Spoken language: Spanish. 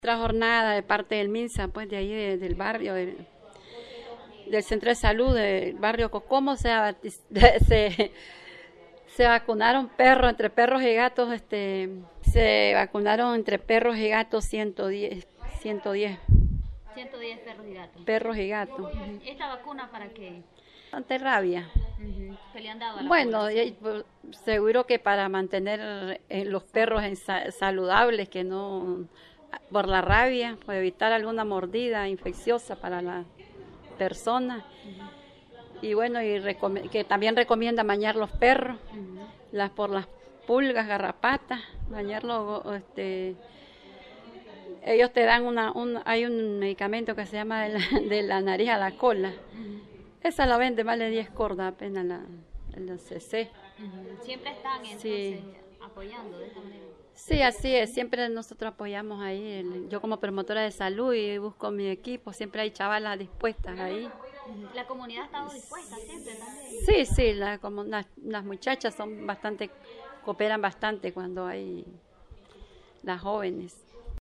Otra jornada de parte del MINSA, pues de ahí del barrio, del centro de salud del barrio Cocomo, se vacunaron perros, entre perros y gatos, se vacunaron entre perros y gatos 110 perros y gatos. Perros y gatos. ¿Esta vacuna para qué? Antirrabia. ¿Que le han dado a la Bueno, población? seguro que para mantener los perros saludables, que no, por la rabia, por evitar alguna mordida infecciosa para la persona. Y bueno, que también recomienda bañar los perros, por las pulgas, garrapatas, bañarlos, ellos te dan hay un medicamento que se llama de la nariz a la cola. Esa la vende, vale 10 cordas apenas la CC. Siempre están entonces apoyando de esta manera. Sí, así es, siempre nosotros apoyamos ahí, yo como promotora de salud y busco mi equipo, siempre hay chavalas dispuestas ahí. ¿La comunidad ha estado dispuesta siempre también? Sí, las muchachas cooperan bastante cuando hay las jóvenes.